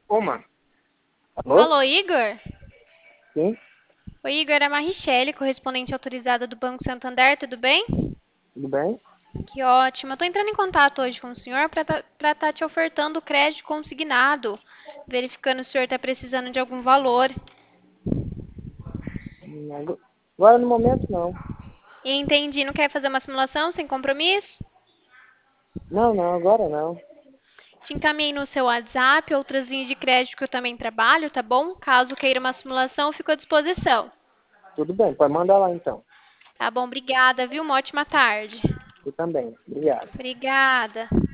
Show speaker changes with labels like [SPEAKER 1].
[SPEAKER 1] Uma. Alô?
[SPEAKER 2] Alô, Igor?
[SPEAKER 1] Sim,
[SPEAKER 2] Oi, Igor, é a Maricele, correspondente autorizada do Banco Santander, tudo bem?
[SPEAKER 1] tudo bem?
[SPEAKER 2] Que ótimo. Eu tô entrando em contato hoje com o senhor para estar te ofertando crédito consignado, verificando se o senhor está precisando de algum valor.
[SPEAKER 1] Agora no momento não.
[SPEAKER 2] Entendi, não quer fazer uma simulação sem compromisso?
[SPEAKER 1] Não, não, agora não.
[SPEAKER 2] Te encaminhei no seu WhatsApp outras linhas de crédito que eu também trabalho, tá bom? Caso queira uma simulação, fico à disposição.
[SPEAKER 1] Tudo bem, pode mandar lá então.
[SPEAKER 2] Tá bom, obrigada, viu? Uma ótima tarde.
[SPEAKER 1] Eu também. Obrigado.
[SPEAKER 2] Obrigada.